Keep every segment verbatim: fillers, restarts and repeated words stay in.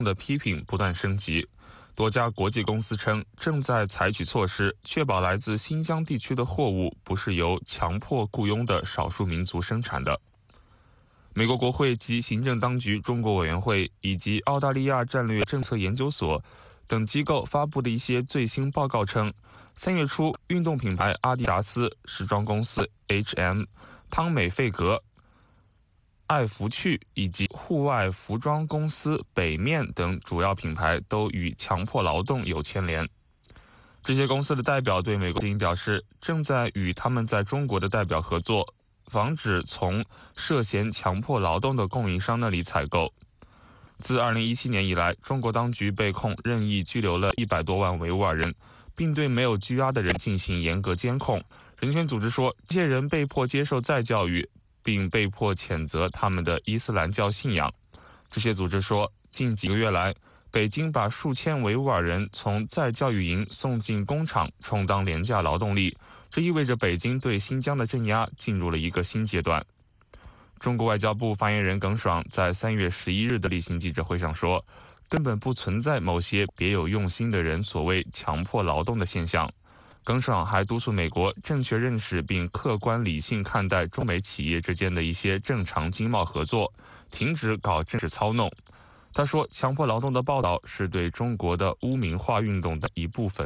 的批评不断升级。多家国际公司称，正在采取措施，确保来自新疆地区的货物不是由强迫雇佣的少数民族生产的。美国国会及行政当局中国委员会以及澳大利亚战略政策研究所等机构发布的一些最新报告称，三月初，运动品牌阿迪达斯、时装公司 H and M、汤美费格、爱福趣以及户外服装公司北面等主要品牌都与强迫劳动有牵连。这些公司的代表对美国之音表示，正在与他们在中国的代表合作，防止从涉嫌强迫劳动的供应商那里采购。自二零一七年以来，中国当局被控任意拘留了一百多万维吾尔人，并对没有拘押的人进行严格监控。人权组织说，这些人被迫接受再教育，并被迫谴责他们的伊斯兰教信仰。这些组织说，近几个月来，北京把数千维吾尔人从再教育营送进工厂，充当廉价劳动力。这意味着北京对新疆的镇压进入了一个新阶段。中国外交部发言人耿爽在三月十一日的例行记者会上说，根本不存在某些别有用心的人所谓强迫劳动的现象。耿爽还督促美国正确认识并客观理性看待中美企业之间的一些正常经贸合作，停止搞政治操弄。他说，强迫劳动的报道是对中国的污名化运动的一部分。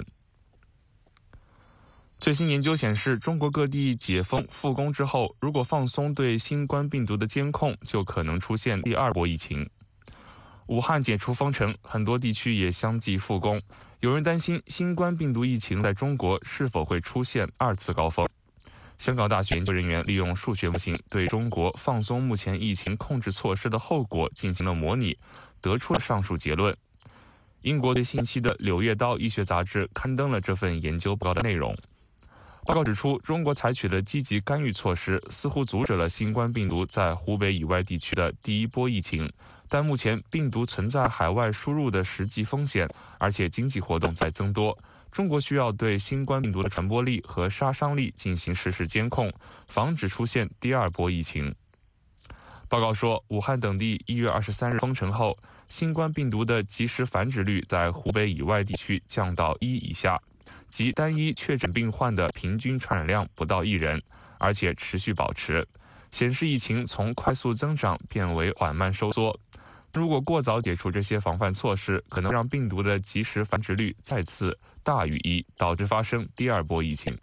最新研究显示，中国各地解封复工之后，如果放松对新冠病毒的监控，就可能出现第二波疫情。武汉解除封城，很多地区也相继复工。有人担心新冠病毒疫情在中国是否会出现二次高峰。香港大学研究人员利用数学模型对中国放松目前疫情控制措施的后果进行了模拟，得出了上述结论。英国最新期的《柳叶刀》医学杂志刊登了这份研究报告的内容。报告指出，中国采取的积极干预措施似乎阻止了新冠病毒在湖北以外地区的第一波疫情，但目前病毒存在海外输入的实际风险，而且经济活动在增多。中国需要对新冠病毒的传播力和杀伤力进行实时监控，防止出现第二波疫情。报告说，武汉等地一月二十三日封城后，新冠病毒的即时繁殖率在湖北以外地区降到一以下，即单一确诊病患的平均传染量不到一人，而且持续保持，显示疫情从快速增长变为缓慢收缩。如果过早解除这些防范措施，可能让病毒的即时繁殖率再次大于一，导致发生第二波疫情。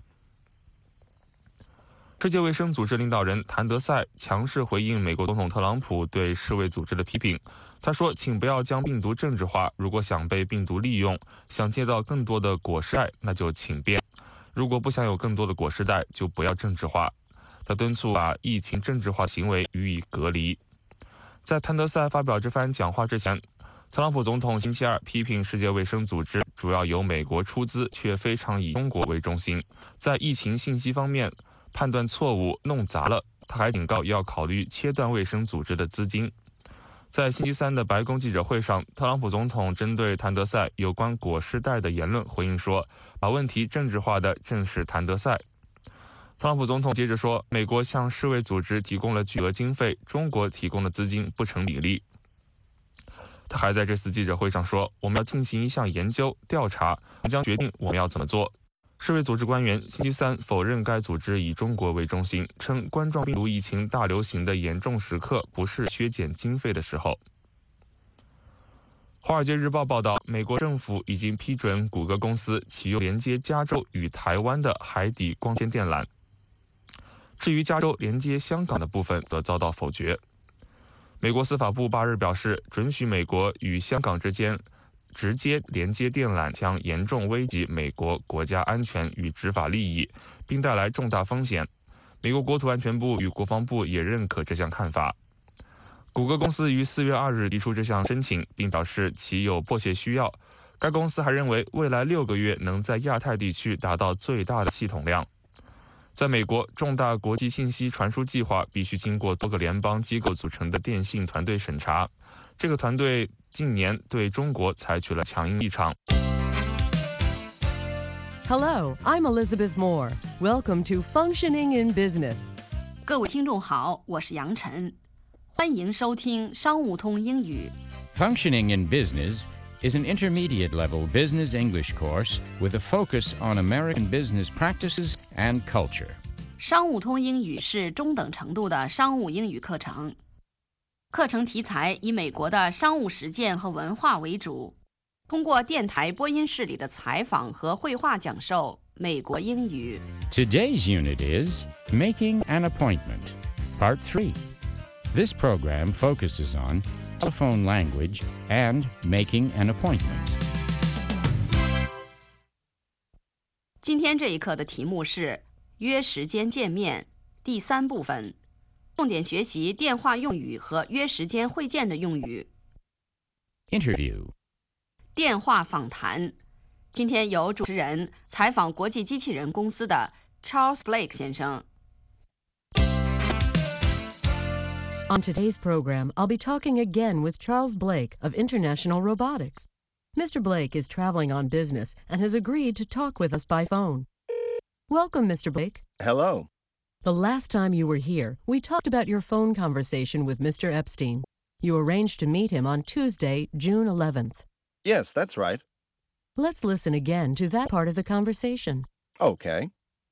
世界卫生组织领导人谭德赛强势回应美国总统特朗普对世卫组织的批评。他说，请不要将病毒政治化，如果想被病毒利用，想借到更多的果实袋，那就请便；如果不想有更多的果实袋，就不要政治化。他敦促把疫情政治化行为予以隔离。在谭德赛发表这番讲话之前，特朗普总统星期二批评世界卫生组织主要由美国出资，却非常以中国为中心，在疫情信息方面判断错误，弄砸了。他还警告要考虑切断卫生组织的资金。在星期三的白宫记者会上，特朗普总统针对谭德赛有关果实袋的言论回应说，把问题政治化的正是谭德赛。特朗普总统接着说，美国向世卫组织提供了巨额经费，中国提供的资金不成比例。他还在这次记者会上说，我们要进行一项研究调查，我们将决定我们要怎么做。世卫组织官员星期三否认该组织以中国为中心，称冠状病毒疫情大流行的严重时刻不是削减经费的时候。华尔街日报报道，美国政府已经批准谷歌公司启用连接加州与台湾的海底光纤电缆。至于加州连接香港的部分则遭到否决。美国司法部八日表示，准许美国与香港之间直接连接电缆将严重危及美国国家安全与执法利益，并带来重大风险。美国国土安全部与国防部也认可这项看法。谷歌公司于四月二日提出这项申请，并表示其有迫切需要。该公司还认为，未来六个月能在亚太地区达到最大的系统量。在美国，重大国际信息传输计划必须经过多个联邦机构组成的电信团队审查。这个团队近年对中国采取了强硬立场。 Hello, I'm Elizabeth Moore. Welcome to Functioning in Business. 各位听众好，我是杨晨，欢迎收听商务通英语。 Functioning in Business is an intermediate-level business English course with a focus on American business practices and culture. 商务通英语是中等程度的商务英语课程，课程题材以美国的商务实践和文化为主，通过电台播音室里的采访和绘画讲授美国英语。 Today's unit is Making an Appointment, Part three. This program focuses on telephone language and making an appointment. 今天这一课的题目是约时间见面，第三部分，重点学习电话用语和约时间会见的用语。 Interview. 电话访谈。今天由主持人采访国际机器人公司的 Charles Blake 先生。 On today's program, I'll be talking again with Charles Blake of International Robotics. Mister Blake is traveling on business and has agreed to talk with us by phone. Welcome, Mister Blake. Hello. The last time you were here, we talked about your phone conversation with Mister Epstein. You arranged to meet him on Tuesday, June eleventh. Yes, that's right. Let's listen again to that part of the conversation. Okay.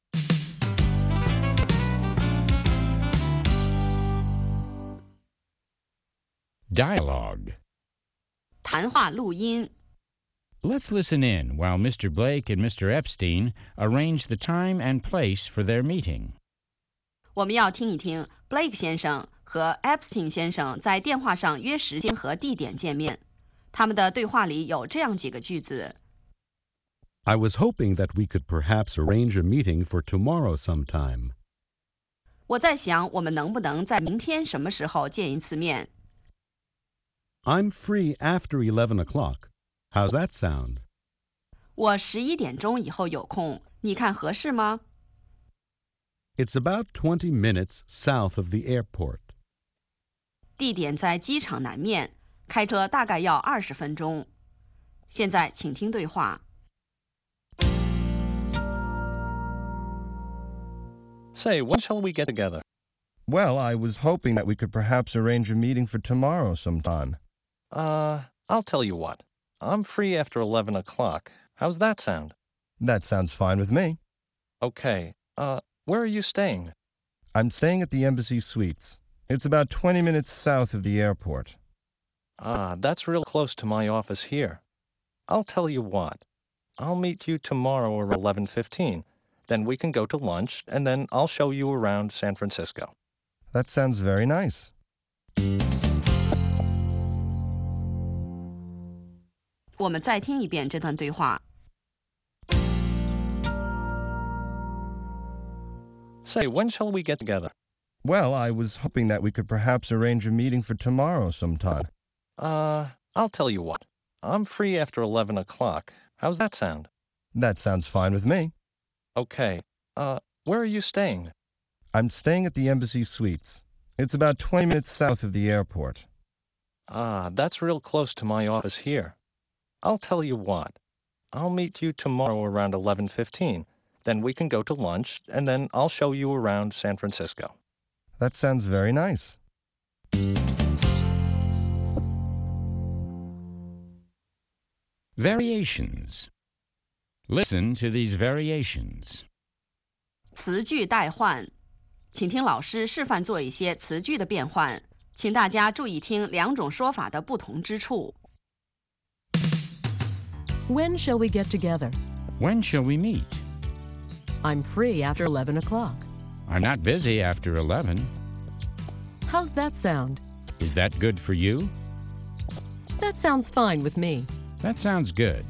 Dialogue. 谈话录音。 Let's listen in while Mister Blake and Mister Epstein arrange the time and place for their meeting. 我们要听一听 Blake 先生和 Epstein 先生在电话上约时间和地点见面。他们的对话里有这样几个句子。 I was hoping that we could perhaps arrange a meeting for tomorrow sometime. 我在想，我们能不能在明天什么时候见一次面？ I'm free after eleven o'clock. How's that sound? 我十一点钟以后有空，你看合适吗？ It's about twenty minutes south of the airport. 地点在机场南面，开车大概要二十分钟。现在请听对话。 Say, when shall we get together? Well, I was hoping that we could perhaps arrange a meeting for tomorrow sometime. Uh, I'll tell you what. I'm free after eleven o'clock. How's that sound? That sounds fine with me. Okay. Uh, where are you staying? I'm staying at the Embassy Suites. It's about twenty minutes south of the airport. Ah, that's real close to my office here. I'll tell you what. I'll meet you tomorrow around eleven fifteen. Then we can go to lunch, and then I'll show you around San Francisco. That sounds very nice. 我们再听一遍这段对话。 Say, when shall we get together? Well, I was hoping that we could perhaps arrange a meeting for tomorrow sometime. Uh, I'll tell you what. I'm free after eleven o'clock. How's that sound? That sounds fine with me. Okay. Uh, where are you staying? I'm staying at the Embassy Suites. It's about twenty minutes south of the airport. Ah, that's real close to my office here. I'll tell you what. I'll meet you tomorrow around eleven fifteen. Then we can go to lunch, and then I'll show you around San Francisco. That sounds very nice. Variations. Listen to these variations. 词句代换，请听老师示范做一些词句的变换，请大家注意听两种说法的不同之处。 When shall we get together? When shall we meet? I'm free after eleven o'clock. I'm not busy after eleven. How's that sound? Is that good for you? That sounds fine with me. That sounds good.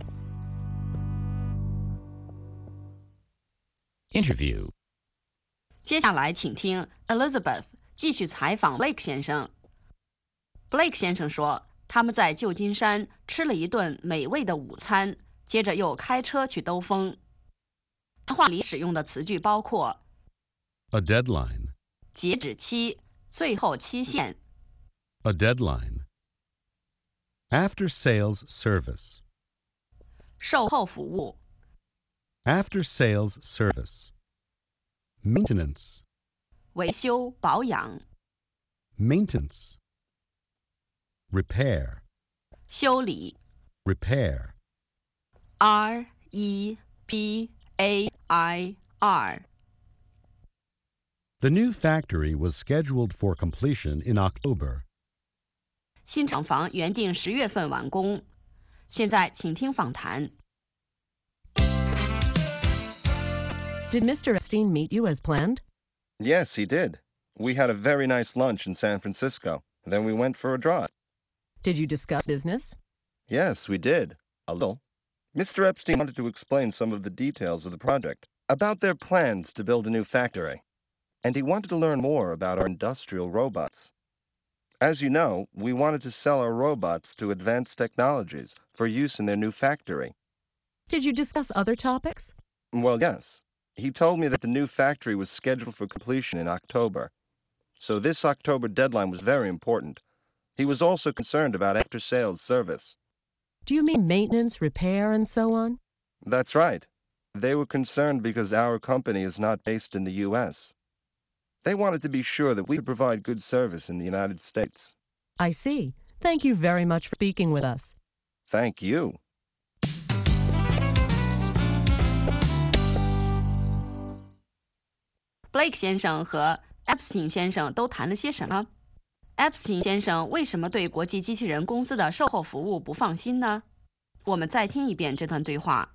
Interview. 接下来请听 Elizabeth 继续采访 Blake 先生。Blake 先生说，他们在旧金山吃了一顿美味的午餐，接着又开车去兜风。谈话里使用的词句包括 A deadline. 截止期、最后期限、 A deadline. After sales service. 售后服务、 After sales service. Maintenance. 维修、保养、 Maintenance. Repair. 修理 repair, R E P A I R. The new factory was scheduled for completion in October. 新厂房原定十月份完工。现在请听访谈。 Did Mister Epstein meet you as planned? Yes, he did. We had a very nice lunch in San Francisco. Then we went for a drive. Did you discuss business? Yes, we did. A little. Mister Epstein wanted to explain some of the details of the project, about their plans to build a new factory. And he wanted to learn more about our industrial robots. As you know, we wanted to sell our robots to advanced technologies for use in their new factory. Did you discuss other topics? Well, yes. He told me that the new factory was scheduled for completion in October. So this October deadline was very important. He was also concerned about after-sales service. Do you mean maintenance, repair, and so on? That's right. They were concerned because our company is not based in the U S. They wanted to be sure that we could provide good service in the United States. I see. Thank you very much for speaking with us. Thank you. Blake 先生和 Epstein 先生都谈了些什么？ Epstein 先生为什么对国际机器人公司的售后服务不放心呢？我们再听一遍这段对话。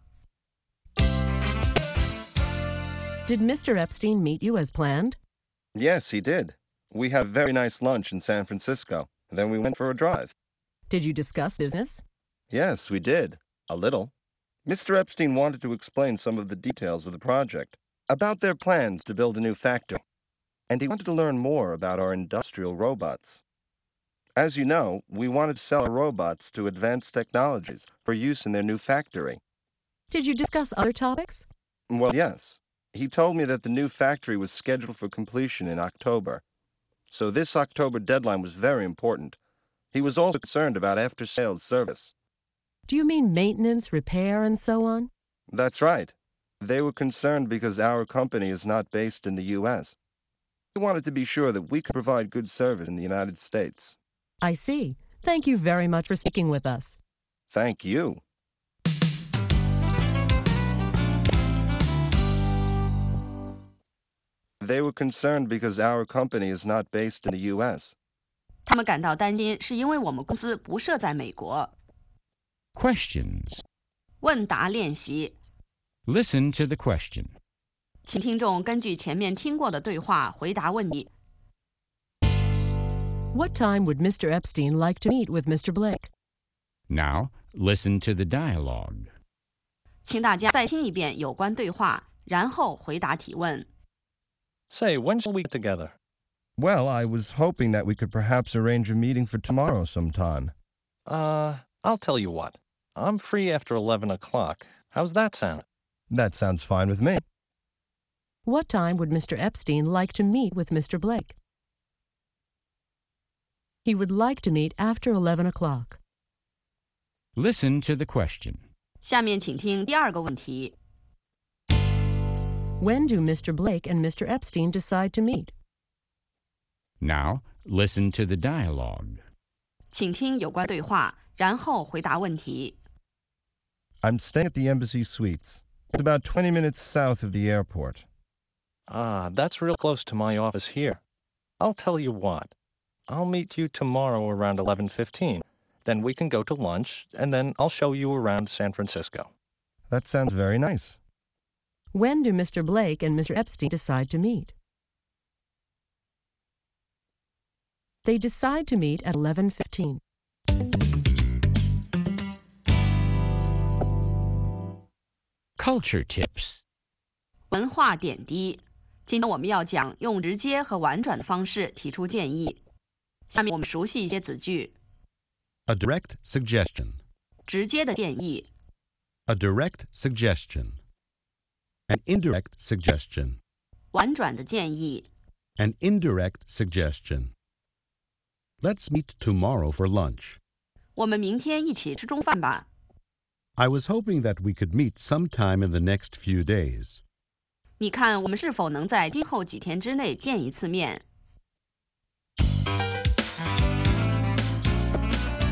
Did Mister Epstein meet you as planned? Yes, he did. We had a very nice lunch in San Francisco. Then we went for a drive. Did you discuss business? Yes, we did. A little. Mister Epstein wanted to explain some of the details of the project, about their plans to build a new factory. And he wanted to learn more about our industrial robots. As you know, we wanted to sell our robots to advanced technologies for use in their new factory. Did you discuss other topics? Well, yes. He told me that the new factory was scheduled for completion in October. So this October deadline was very important. He was also concerned about after-sales service. Do you mean maintenance, repair, and so on? That's right. They were concerned because our company is not based in the U S. They wanted to be sure that we could provide good service in the United States. I see. Thank you very much for speaking with us. Thank you. They were concerned because our company is not based in the U S. 他们感到担心是因为我们公司不设在美国。 Questions. 问答练习， Listen to the question. 请听众根据前面听过的对话回答问题。 What time would Mister Epstein like to meet with Mister Blake? Now, listen to the dialogue. 请大家再听一遍有关对话，然后回答提问。 Say, when shall we get together? Well, I was hoping that we could perhaps arrange a meeting for tomorrow sometime. Uh, I'll tell you what. I'm free after eleven o'clock. How's that sound? That sounds fine with me. What time would Mister Epstein like to meet with Mister Blake? He would like to meet after eleven o'clock. Listen to the question. 下面请听第二个问题。 When do Mister Blake and Mister Epstein decide to meet? Now, listen to the dialogue. 请听有关对话，然后回答问题。 I'm staying at the Embassy Suites. It's about twenty minutes south of the airport. Ah, that's real close to my office here. I'll tell you what. I'll meet you tomorrow around eleven fifteen. Then we can go to lunch, and then I'll show you around San Francisco. That sounds very nice. When do Mister Blake and Mister Epstein decide to meet? They decide to meet at eleven fifteen. Culture tips. 文化点滴。今天我们要讲用直接和婉转的方式提出建议。下面我们熟悉一些子句。 A direct suggestion. 直接的建议， A direct suggestion. An indirect suggestion. 婉转的建议， An indirect suggestion. Let's meet tomorrow for lunch. 我们明天一起吃中饭吧。 I was hoping that we could meet sometime in the next few days. 你看我们是否能在今后几天之内见一次面？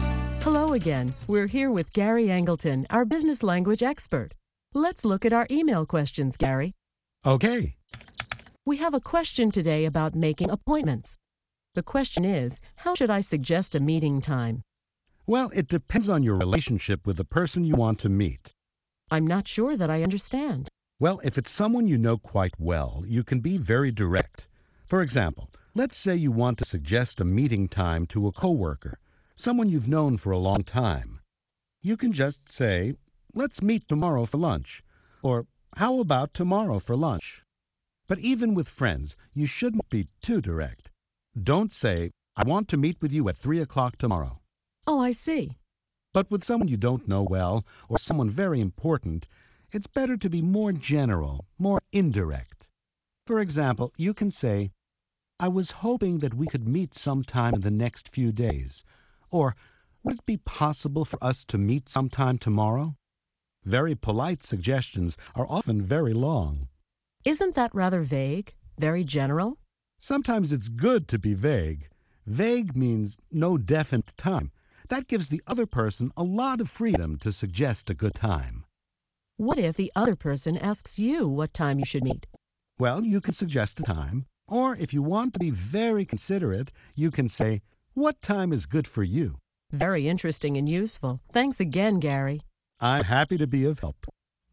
Hello again. We're here with Gary Angleton, our business language expert. Let's look at our email questions, Gary. Okay. We have a question today about making appointments. The question is, how should I suggest a meeting time? Well, it depends on your relationship with the person you want to meet. I'm not sure that I understand. Well, if it's someone you know quite well, you can be very direct. For example, let's say you want to suggest a meeting time to a coworker, someone you've known for a long time. You can just say, let's meet tomorrow for lunch, or how about tomorrow for lunch? But even with friends, you shouldn't be too direct. Don't say, I want to meet with you at three o'clock tomorrow. Oh, I see. But with someone you don't know well, or someone very important, it's better to be more general, more indirect. For example, you can say, I was hoping that we could meet sometime in the next few days. Or, would it be possible for us to meet sometime tomorrow? Very polite suggestions are often very long. Isn't that rather vague? Very general? Sometimes it's good to be vague. Vague means no definite time. That gives the other person a lot of freedom to suggest a good time. What if the other person asks you what time you should meet? Well, you can suggest a time. Or if you want to be very considerate, you can say, what time is good for you? Very interesting and useful. Thanks again, Gary. I'm happy to be of help.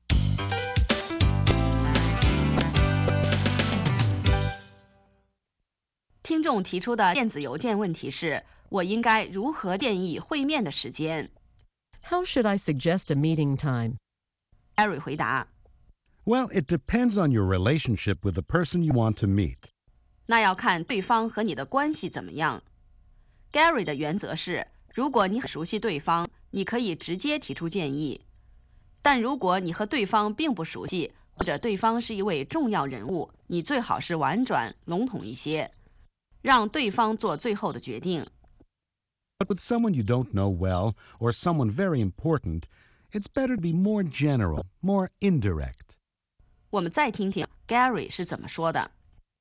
听众提出的电子邮件问题是：我应该如何建议会面的时间 How should I suggest a meeting time? ？Gary 回答： Well, it depends on your relationship with the person you want to meet. 那要看对方和你的关系怎么样。Gary 的原则是：如果你很熟悉对方，你可以直接提出建议；但如果你和对方并不熟悉，或者对方是一位重要人物，你最好是婉转、笼统一些，让对方做最后的决定。 But with someone you don't know well, or someone very important, it's better to be more general, more indirect. 我们再听听 Gary 是怎么说的。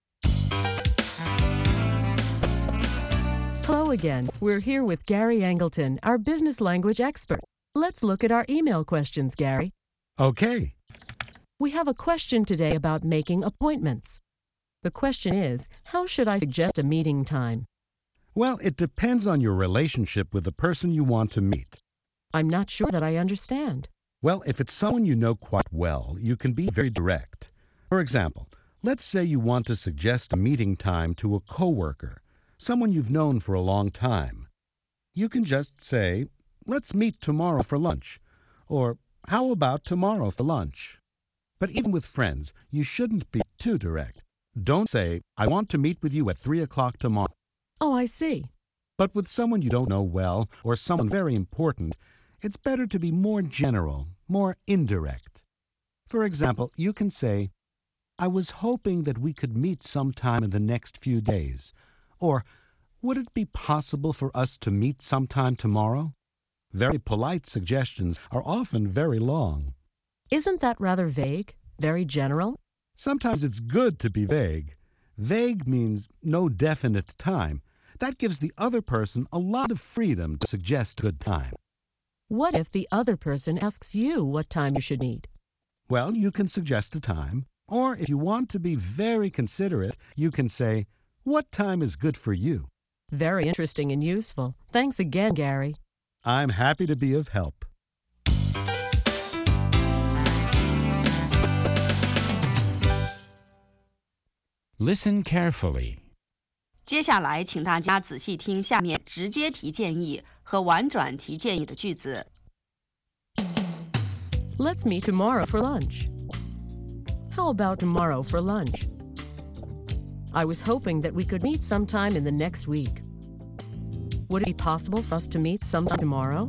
Hello again. We're here with Gary Angleton, our business language expert. Let's look at our email questions, Gary. Okay. We have a question today about making appointments. The question is, how should I suggest a meeting time? Well, it depends on your relationship with the person you want to meet. I'm not sure that I understand. Well, if it's someone you know quite well, you can be very direct. For example, let's say you want to suggest a meeting time to a coworker, someone you've known for a long time. You can just say, let's meet tomorrow for lunch, or how about tomorrow for lunch? But even with friends, you shouldn't be too direct. Don't say, I want to meet with you at three o'clock tomorrow. Oh, I see. But with someone you don't know well, or someone very important, it's better to be more general, more indirect. For example, you can say, I was hoping that we could meet sometime in the next few days. Or, would it be possible for us to meet sometime tomorrow? Very polite suggestions are often very long. Isn't that rather vague? Very general? Sometimes it's good to be vague. Vague means no definite time. That gives the other person a lot of freedom to suggest a good time. What if the other person asks you what time you should meet? Well, you can suggest a time. Or if you want to be very considerate, you can say, what time is good for you? Very interesting and useful. Thanks again, Gary. I'm happy to be of help. Listen carefully. 接下来，请大家仔细听下面直接提建议和婉转提建议的句子。 Let's meet tomorrow for lunch. How about tomorrow for lunch? I was hoping that we could meet sometime in the next week. Would it be possible for us to meet sometime tomorrow?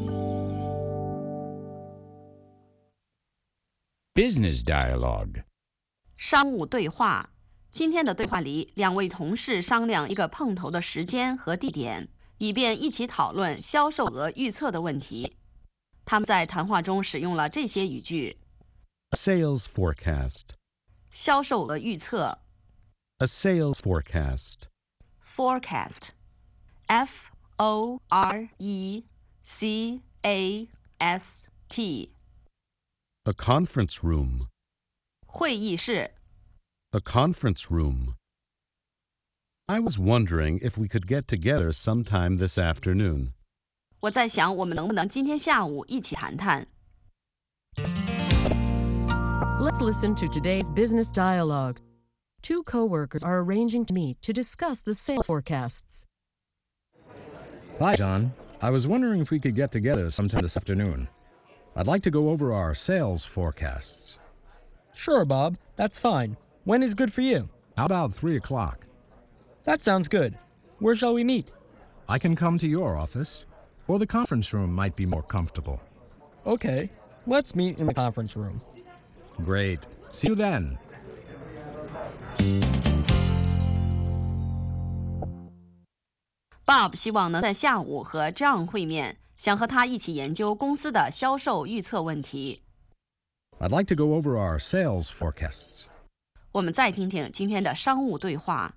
Business dialogue. 商务对话。今天的对话里，两位同事商量一个碰头的时间和地点，以便一起讨论销售额预测的问题。他们在谈话中使用了这些语句： A sales forecast. 销售额预测 A sales forecast. forecast F O R E C A S T A conference room. 会议室。 A conference room. I was wondering if we could get together sometime this afternoon. 我在想，我们能不能今天下午一起谈谈？ Let's listen to today's business dialogue. Two coworkers are arranging to meet to discuss the sales forecasts. Hi, John. I was wondering if we could get together sometime this afternoon. I'd like to go over our sales forecasts. Sure, Bob. That's fine. When is good for you? How about three o'clock? That sounds good. Where shall we meet? I can come to your office, or the conference room might be more comfortable. Okay. Let's meet in the conference room. Great. See you then. Bob 希望能在下午和 John 会面，想和他一起研究公司的销售预测问题。 I'd like to go over our sales forecasts. 我们再听听今天的商务对话。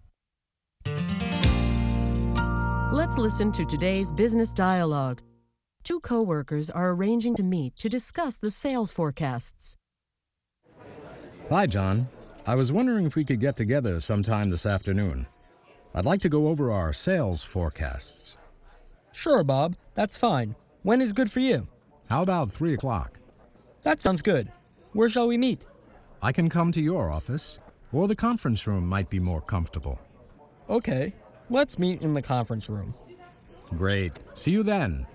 Let's listen to today's business dialogue. Two coworkers are arranging to meet to discuss the sales forecasts. Hi, John. I was wondering if we could get together sometime this afternoon. I'd like to go over our sales forecasts. Sure, Bob. That's fine. When is good for you? How about three o'clock? That sounds good. Where shall we meet? I can come to your office, or the conference room might be more comfortable. Okay. Let's meet in the conference room. Great. See you then.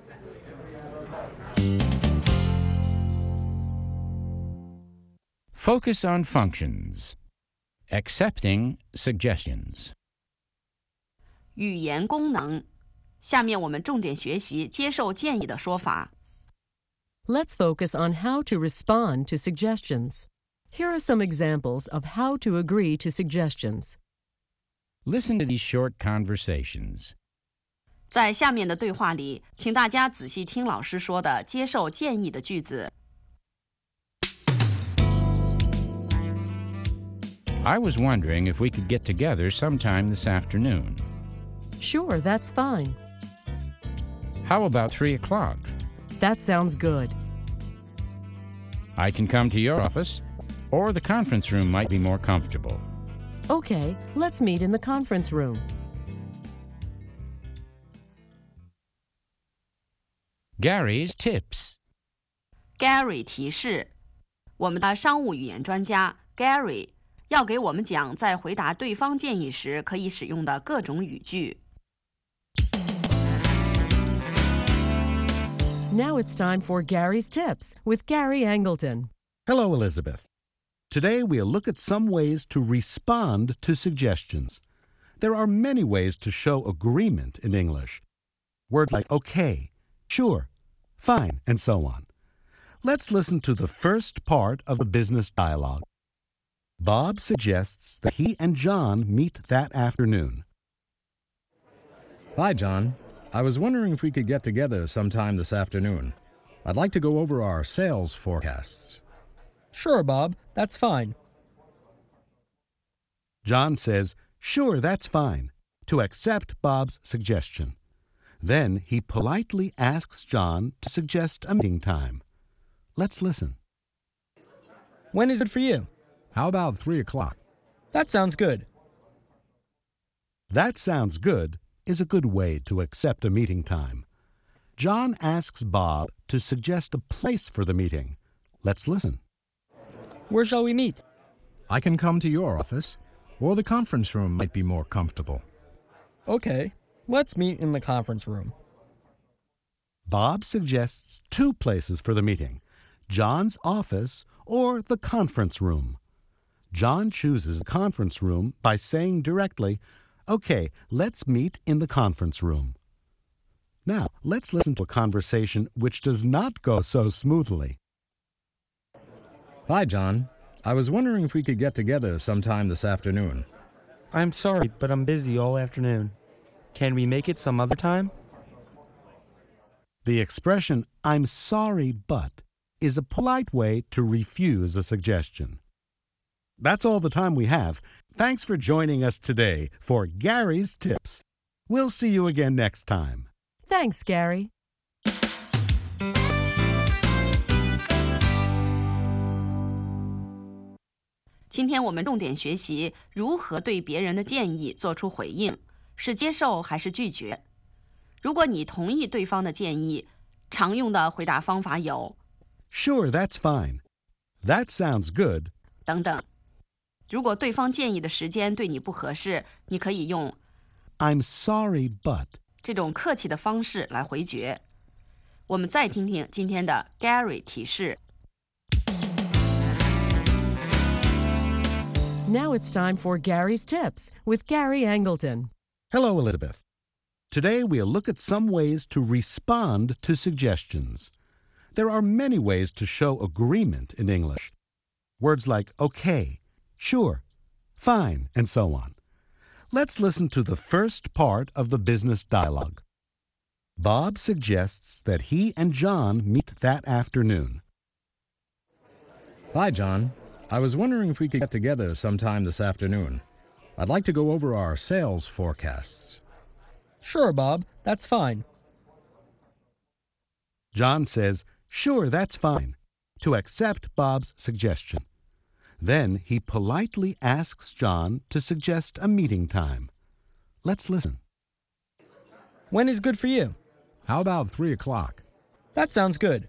Focus on functions. Accepting suggestions. 语言功能。下面我们重点学习接受建议的说法。 Let's focus on how to respond to suggestions. Here are some examples of how to agree to suggestions. Listen to these short conversations. 在下面的对话里，请大家仔细听老师说的接受建议的句子。 I was wondering if we could get together sometime this afternoon. Sure, that's fine. How about three o'clock? That sounds good. I can come to your office, or the conference room might be more comfortable. Okay, let's meet in the conference room. Gary's tips. Gary 提示，我们的商务语言专家 Gary 要给我们讲在回答对方建议时可以使用的各种语句。 Now it's time for Gary's Tips with Gary Angleton. Hello, Elizabeth. Today we'll look at some ways to respond to suggestions. There are many ways to show agreement in English. Words like okay, sure, fine, and so on. Let's listen to the first part of the business dialogue. Bob suggests that he and John meet that afternoon. Hi, John. I was wondering if we could get together sometime this afternoon. I'd like to go over our sales forecasts. Sure, Bob. That's fine. John says, sure, that's fine, to accept Bob's suggestion. Then he politely asks John to suggest a meeting time. Let's listen. When is it for you? How about three o'clock? That sounds good. That sounds good is a good way to accept a meeting time. John asks Bob to suggest a place for the meeting. Let's listen. Where shall we meet? I can come to your office, or the conference room might be more comfortable. Okay. Let's meet in the conference room. Bob suggests two places for the meeting, John's office or the conference room. John chooses the conference room by saying directly, okay, let's meet in the conference room. Now, let's listen to a conversation which does not go so smoothly. Hi, John. I was wondering if we could get together sometime this afternoon. I'm sorry, but I'm busy all afternoon. Can we make it some other time? The expression, I'm sorry, but, is a polite way to refuse a suggestion. That's all the time we have. Thanks for joining us today for Gary's Tips. We'll see you again next time. Thanks, Gary. 今天我们重点学习如何对别人的建议做出回应，是接受还是拒绝。如果你同意对方的建议，常用的回答方法有 Sure, that's fine. That sounds good. 等等。如果对方建议的时间对你不合适，你可以用 I'm sorry, but 这种客气的方式来回绝。我们再听听今天的 Gary 提示。 Now it's time for Gary's Tips with Gary Angleton. Hello, Elizabeth. Today we'll look at some ways to respond to suggestions. There are many ways to show agreement in English. Words like okay, sure, fine, and so on. Let's listen to the first part of the business dialogue. Bob suggests that he and John meet that afternoon. Hi, John. I was wondering if we could get together sometime this afternoon. I'd like to go over our sales forecasts. Sure, Bob. That's fine. John says, sure, that's fine, to accept Bob's suggestion. Then he politely asks John to suggest a meeting time. Let's listen. When is good for you? How about three o'clock? That sounds good.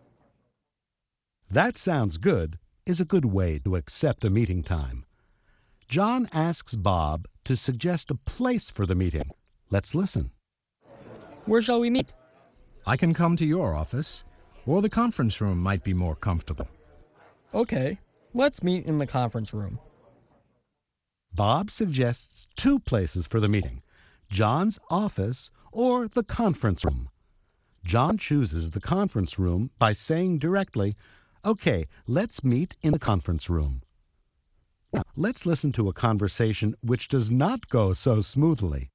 That sounds good is a good way to accept a meeting time. John asks Bob to suggest a place for the meeting. Let's listen. Where shall we meet? I can come to your office, or the conference room might be more comfortable. Okay, let's meet in the conference room. Bob suggests two places for the meeting, John's office or the conference room. John chooses the conference room by saying directly, okay, let's meet in the conference room. Now, let's listen to a conversation which does not go so smoothly.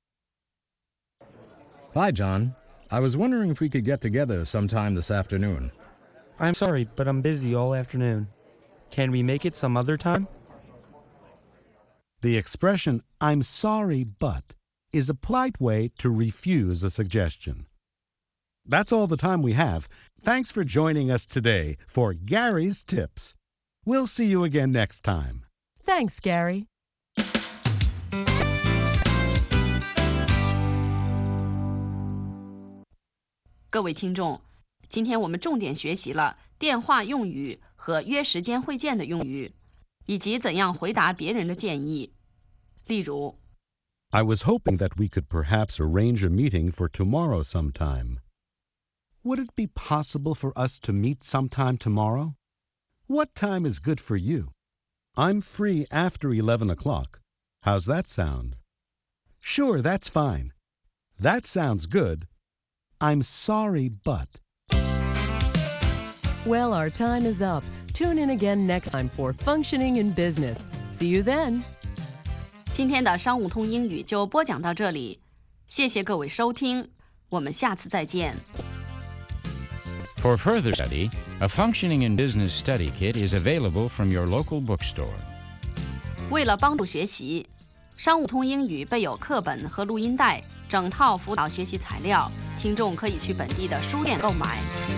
Hi, John. I was wondering if we could get together sometime this afternoon. I'm sorry, but I'm busy all afternoon. Can we make it some other time? The expression, I'm sorry, but, is a polite way to refuse a suggestion. That's all the time we have. Thanks for joining us today for Gary's Tips. We'll see you again next time. Thanks, Gary. 各位听众，今天我们重点学习了电话用语和约时间会见的用语，以及怎样回答别人的建议。例如 I was hoping that we could perhaps arrange a meeting for tomorrow sometime. Would it be possible for us to meet sometime tomorrow? What time is good for you? I'm free after eleven o'clock. How's that sound? Sure, that's fine. That sounds good. I'm sorry, but. Well, our time is up. Tune in again next time for Functioning in Business. See you then. 今天的商务通英语就播讲到这里，谢谢各位收听，我们下次再见。 For further study, a Functioning in Business study kit is available from your local bookstore. 为了帮助学习，商务通英语备有课本和录音带，整套辅导学习材料，听众可以去本地的书店购买。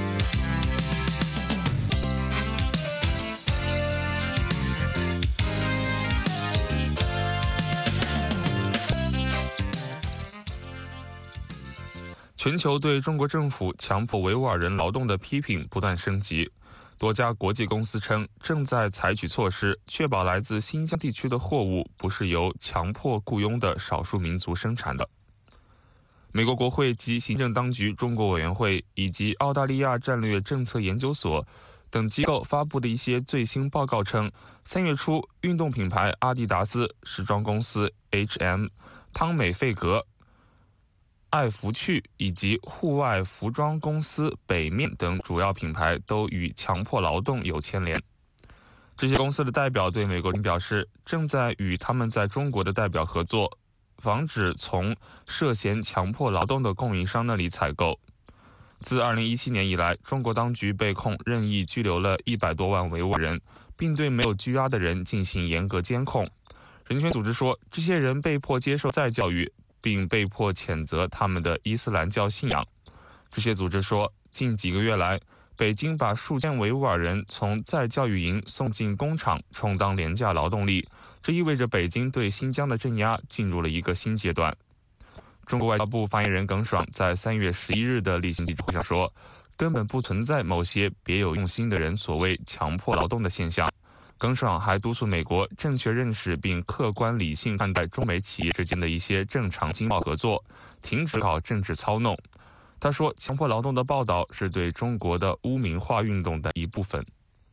全球对中国政府强迫维吾尔人劳动的批评不断升级，多家国际公司称正在采取措施，确保来自新疆地区的货物不是由强迫雇佣的少数民族生产的。美国国会及行政当局中国委员会以及澳大利亚战略政策研究所等机构发布的一些最新报告称，三月初，运动品牌阿迪达斯、时装公司 H and M、汤美费格、爱福趣以及户外服装公司北面等主要品牌都与强迫劳动有牵连。这些公司的代表对美国人表示，正在与他们在中国的代表合作，防止从涉嫌强迫劳动的供应商那里采购。自二零一七年以来，中国当局被控任意拘留了一百多万维吾尔人，并对没有拘押的人进行严格监控。人权组织说，这些人被迫接受再教育，并被迫谴责他们的伊斯兰教信仰。这些组织说，近几个月来， 北京把数千维吾尔人从再教育营送进工厂，充当廉价劳动力，这意味着北京对新疆的镇压进入了一个新阶段。中国外交部发言人耿爽在三月十一日的例行记者会上说，根本不存在某些别有用心的人所谓强迫劳动的现象。耿爽还督促美国正确认识并客观理性看待中美企业之间的一些正常经贸合作，停止搞政治操弄。他说，强迫劳动的报道是对中国的污名化运动的一部分。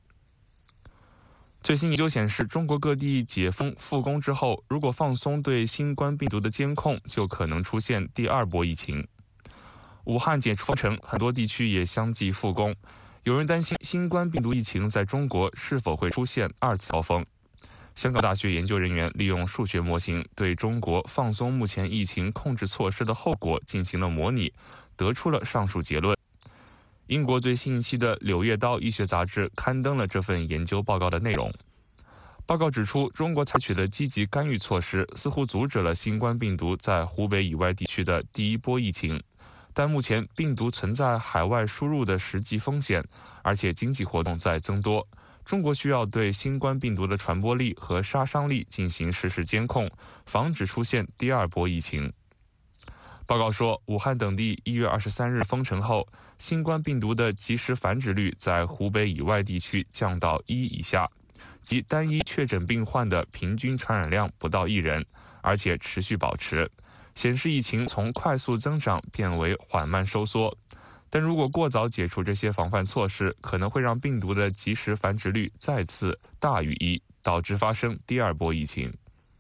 最新研究显示，中国各地解封复工之后，如果放松对新冠病毒的监控，就可能出现第二波疫情。武汉解除封城，很多地区也相继复工。有人担心新冠病毒疫情在中国是否会出现二次高峰。香港大学研究人员利用数学模型对中国放松目前疫情控制措施的后果进行了模拟，得出了上述结论。英国最新一期的《柳叶刀医学杂志》刊登了这份研究报告的内容。报告指出，中国采取的积极干预措施似乎阻止了新冠病毒在湖北以外地区的第一波疫情。但目前病毒存在海外输入的实际风险，而且经济活动在增多。中国需要对新冠病毒的传播力和杀伤力进行实时监控，防止出现第二波疫情。报告说，武汉等地一月二十三日封城后，新冠病毒的即时繁殖率在湖北以外地区降到一以下，即单一确诊病患的平均传染量不到一人，而且持续保持。显示疫情从快速增长变为缓慢收缩，但如果过早解除这些防范措施，可能会让病毒的即时繁殖率再次大于一，导致发生第二波疫情。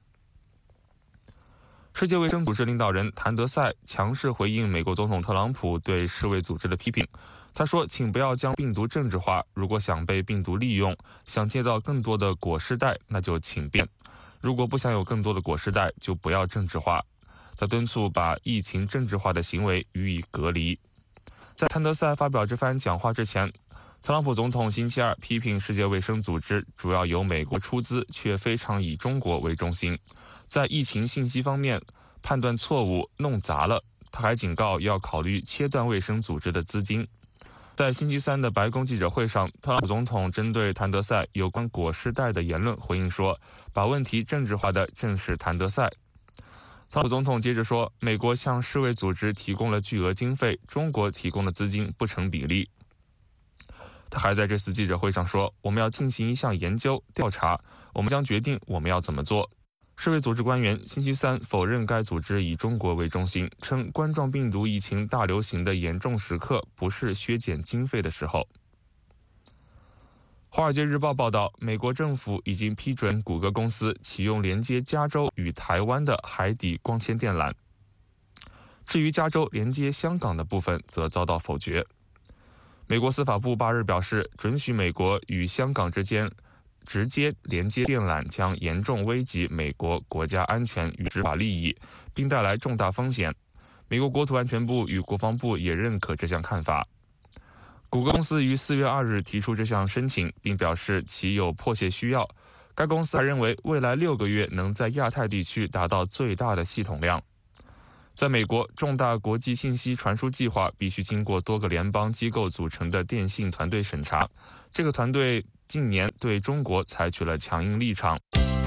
世界卫生组织领导人谭德赛强势回应美国总统特朗普对世卫组织的批评。他说，请不要将病毒政治化，如果想被病毒利用，想借到更多的果实袋，那就请便；如果不想有更多的果实袋，就不要政治化。他敦促把疫情政治化的行为予以隔离。在谭德赛发表这番讲话之前，特朗普总统星期二批评世界卫生组织主要由美国出资，却非常以中国为中心，在疫情信息方面判断错误，弄砸了。他还警告要考虑切断卫生组织的资金。在星期三的白宫记者会上，特朗普总统针对谭德赛有关果实袋的言论回应说，把问题政治化的正是谭德赛。特朗普总统接着说，美国向世卫组织提供了巨额经费，中国提供的资金不成比例。他还在这次记者会上说，我们要进行一项研究调查，我们将决定我们要怎么做。世卫组织官员星期三否认该组织以中国为中心，称冠状病毒疫情大流行的严重时刻不是削减经费的时候。《华尔街日报》报道，美国政府已经批准谷歌公司启用连接加州与台湾的海底光纤电缆。至于加州连接香港的部分，则遭到否决。美国司法部八日表示，准许美国与香港之间直接连接电缆将严重危及美国国家安全与执法利益，并带来重大风险。美国国土安全部与国防部也认可这项看法。谷歌公司于四月二日提出这项申请，并表示其有迫切需要。该公司还认为，未来六个月能在亚太地区达到最大的系统量。在美国，重大国际信息传输计划必须经过多个联邦机构组成的电信团队审查。这个团队近年对中国采取了强硬立场。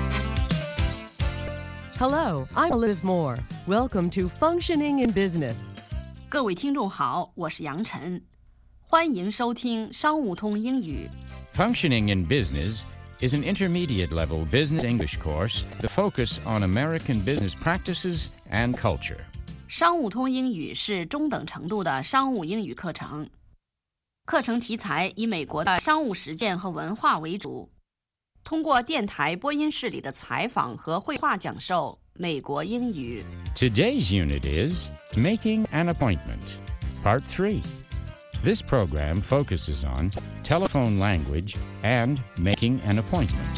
Hello, I'm Elizabeth Moore. Welcome to Functioning in Business. 各位听众好，我是杨晨。欢迎收听商务通英语。 Functioning in Business is an intermediate-level business English course to focus on American business practices and culture. 商务通英语是中等程度的商务英语课程，课程题材以美国的商务实践和文化为主，通过电台播音室里的采访和绘画讲授美国英语。 Today's unit is Making an Appointment, Part three.This program focuses on telephone language and making an appointment.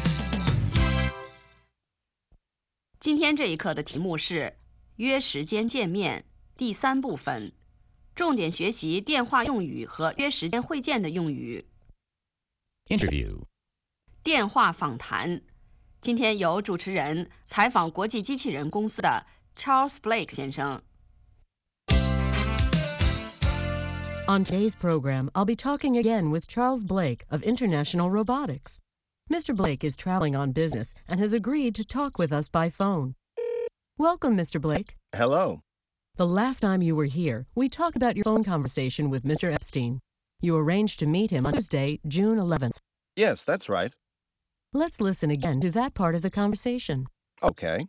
今天这一课的题目是约时间见面，第三部分，重点学习电话用语和约时间会见的用语。 Interview. 电话访谈。今天由主持人采访国际机器人公司的 Charles Blake 先生。 On today's program, I'll be talking again with Charles Blake of International Robotics. Mister Blake is traveling on business and has agreed to talk with us by phone. Welcome, Mister Blake. Hello. The last time you were here, we talked about your phone conversation with Mister Epstein. You arranged to meet him on Tuesday, June eleventh. Yes, that's right. Let's listen again to that part of the conversation. Okay.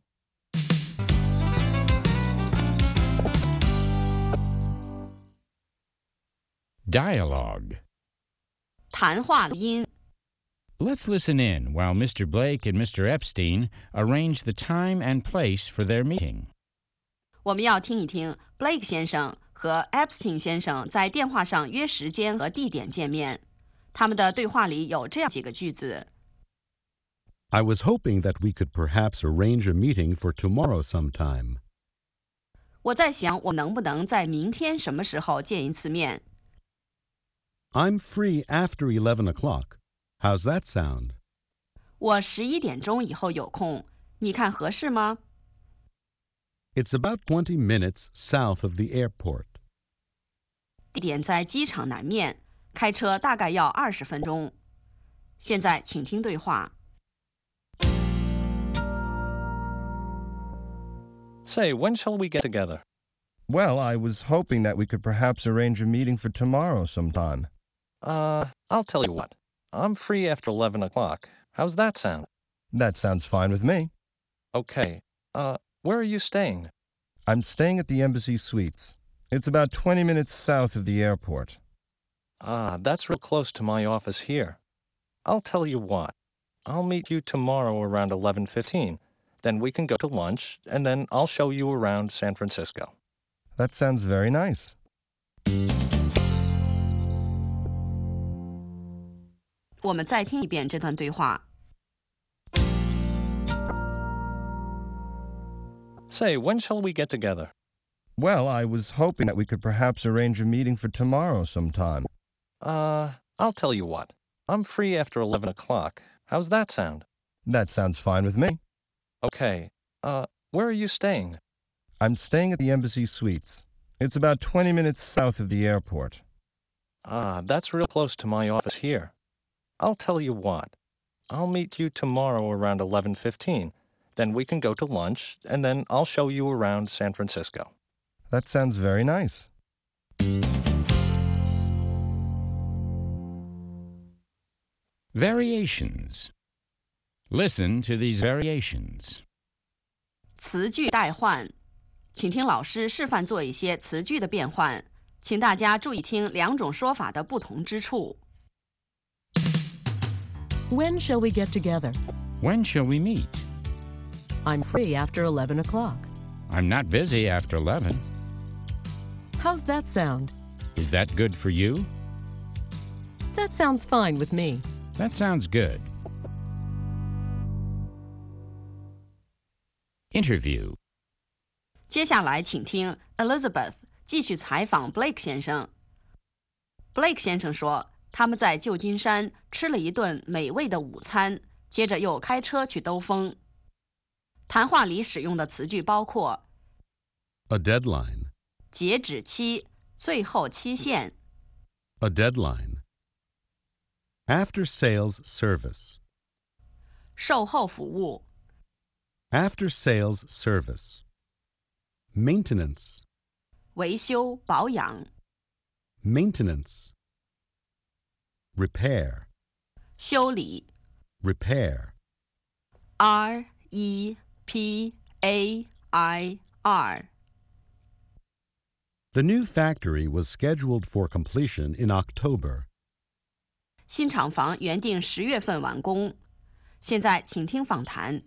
Dialogue. 谈话录音。 Let's listen in while Mister Blake and Mister Epstein arrange the time and place for their meeting. 我们要听一听 Blake 先生和 Epstein 先生在电话上约时间和地点见面。他们的对话里有这样几个句子。 I was hoping that we could perhaps arrange a meeting for tomorrow sometime. 我在想，我能不能在明天什么时候见一次面？ I'm free after eleven o'clock. How's that sound? 我十一点钟以后有空，你看合适吗？ It's about twenty minutes south of the airport. 地点在机场南面，开车大概要二十分钟。现在请听对话。 Say, when shall we get together? Well, I was hoping that we could perhaps arrange a meeting for tomorrow sometime. Uh, I'll tell you what. I'm free after eleven o'clock. How's that sound? That sounds fine with me. Okay. Uh, where are you staying? I'm staying at the Embassy Suites. It's about twenty minutes south of the airport. Ah, that's real close to my office here. I'll tell you what. I'll meet you tomorrow around eleven fifteen. Then we can go to lunch, and then I'll show you around San Francisco. That sounds very nice. 我们再听一遍这段对话。 Say, when shall we get together? Well, I was hoping that we could perhaps arrange a meeting for tomorrow sometime. Uh, I'll tell you what. I'm free after eleven o'clock. How's that sound? That sounds fine with me. Okay. Uh, where are you staying? I'm staying at the Embassy Suites. It's about twenty minutes south of the airport. Ah, that's real close to my office here. I'll tell you what. I'll meet you tomorrow around eleven fifteen. Then we can go to lunch, and then I'll show you around San Francisco. That sounds very nice. Variations. Listen to these variations. 词句代换，请听老师示范做一些词句的变换，请大家注意听两种说法的不同之处。 When shall we get together? When shall we meet? I'm free after eleven o'clock. I'm not busy after eleven. How's that sound? Is that good for you? That sounds fine with me. That sounds good. Interview. 接下来，请听 Elizabeth 继续采访 Blake 先生。Blake 先生说，他们在旧金山吃了一顿美味的午餐，接着又开车去兜风。谈话里使用的词句包括 A deadline. 截止期、最后期限、 A deadline. After sales service. 售后服务、 After sales service. Maintenance. 维修、保养、 Maintenance. Repair. 修理。 Repair. R E P A I R. The new factory was scheduled for completion in October. 新厂房原定十月份完工。现在请听访谈。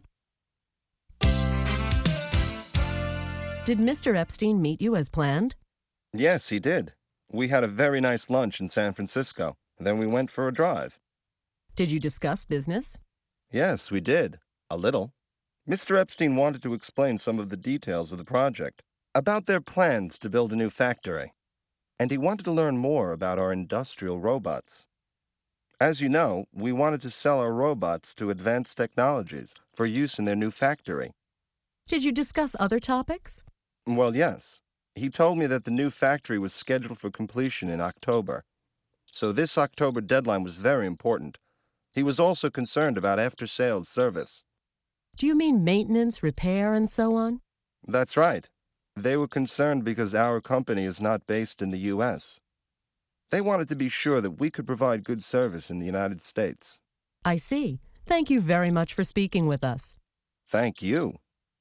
Did Mister Epstein meet you as planned? Yes, he did. We had a very nice lunch in San Francisco. Then we went for a drive. Did you discuss business? Yes, we did. A little. Mister Epstein wanted to explain some of the details of the project, about their plans to build a new factory. And he wanted to learn more about our industrial robots. As you know, we wanted to sell our robots to advanced technologies for use in their new factory. Did you discuss other topics? Well, yes. He told me that the new factory was scheduled for completion in October. So this October deadline was very important. He was also concerned about after-sales service. Do you mean maintenance, repair, and so on? That's right. They were concerned because our company is not based in the U S. They wanted to be sure that we could provide good service in the United States. I see. Thank you very much for speaking with us. Thank you.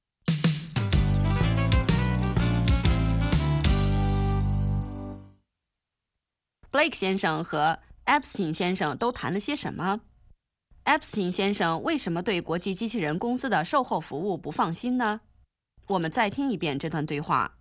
Blake 先生和 Epstein 先生都谈了些什么？ Epstein 先生为什么对国际机器人公司的售后服务不放心呢？我们再听一遍这段对话。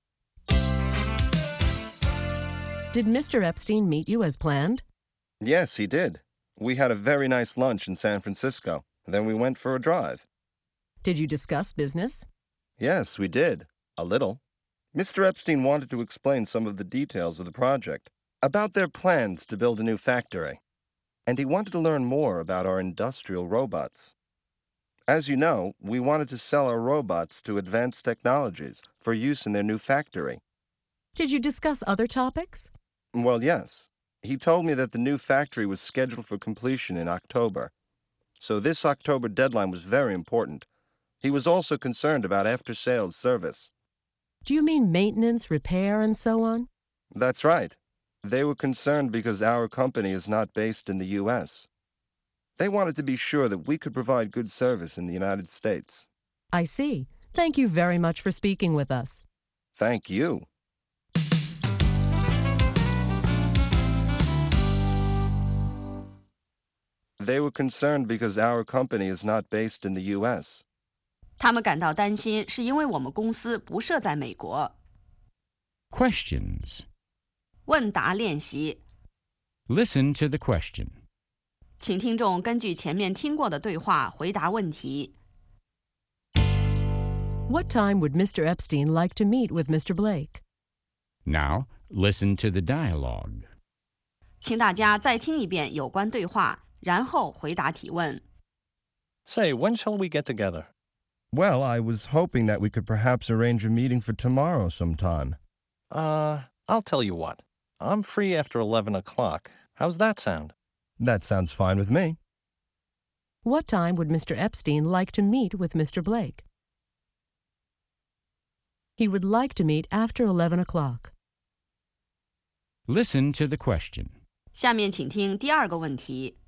Did Mister Epstein meet you as planned? Yes, he did. We had a very nice lunch in San Francisco. Then we went for a drive. Did you discuss business? Yes, we did. A little. Mister Epstein wanted to explain some of the details of the project, about their plans to build a new factory. And he wanted to learn more about our industrial robots. As you know, we wanted to sell our robots to Advanced Technologies for use in their new factory. Did you discuss other topics? Well, yes. He told me that the new factory was scheduled for completion in October. So this October deadline was very important. He was also concerned about after-sales service. Do you mean maintenance, repair, and so on? That's right. They were concerned because our company is not based in the U S. They wanted to be sure that we could provide good service in the United States. I see. Thank you very much for speaking with us. Thank you. They were concerned because our company is not based in the U S. 他们感到担心是因为我们公司不设在美国。 Questions. 问答练习， Listen to the question. 请听众根据前面听过的对话回答问题。 What time would Mister Epstein like to meet with Mister Blake? Now, listen to the dialogue. 请大家再听一遍有关对话，然后回答提问。 Say, when shall we get together? Well, I was hoping that we could perhaps arrange a meeting for tomorrow sometime. Uh, I'll tell you what. I'm free after eleven o'clock. How's that sound? That sounds fine with me. What time would Mister Epstein like to meet with Mister Blake? He would like to meet after eleven o'clock. Listen to the question. 下面请听第二个问题。